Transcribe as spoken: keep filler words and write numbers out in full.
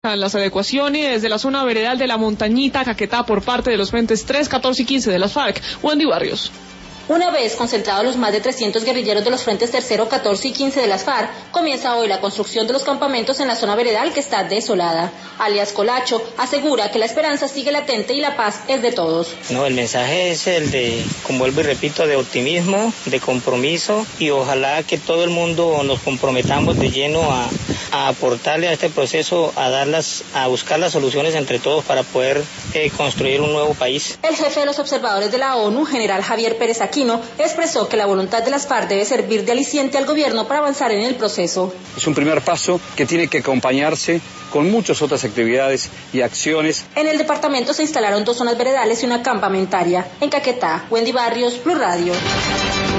Las adecuaciones desde la zona veredal de la Montañita, Caquetá, por parte de los frentes tres, catorce y quince de las FARC. Wendy Barrios. Una vez concentrados los más de trescientos guerrilleros de los frentes tercero, catorce y quince de las FARC, comienza hoy la construcción de los campamentos en la zona veredal que está desolada. Alias Colacho asegura que la esperanza sigue latente y la paz es de todos. No, el mensaje es el de, como vuelvo y repito, de optimismo, de compromiso, y ojalá que todo el mundo nos comprometamos de lleno a, a aportarle a este proceso, a darlas, a buscar las soluciones entre todos para poder eh, construir un nuevo país. El jefe de los observadores de la ONU, general Javier Pérez Aquino, expresó que la voluntad de las FARC debe servir de aliciente al gobierno para avanzar en el proceso. Es un primer paso que tiene que acompañarse con muchas otras actividades y acciones. En el departamento se instalaron dos zonas veredales y una campamentaria. En Caquetá, Wendy Barrios, Blue Radio.